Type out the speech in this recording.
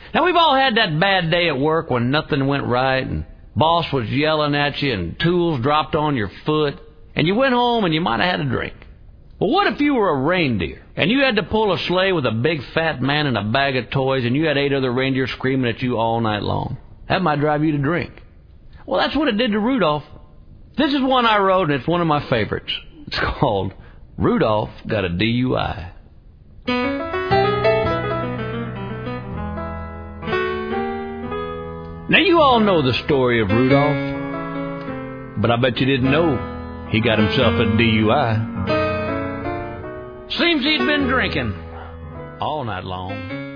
Now, we've all had that bad day at work when nothing went right and boss was yelling at you and tools dropped on your foot, and you went home and you might have had a drink. Well, what if you were a reindeer and you had to pull a sleigh with a big fat man and a bag of toys and you had 8 other reindeer screaming at you all night long? That might drive you to drink. Well, that's what it did to Rudolph. This is one I wrote, and it's one of my favorites. It's called Rudolph Got a DUI. Now, you all know the story of Rudolph, but I bet you didn't know he got himself a DUI. Seems he'd been drinking all night long.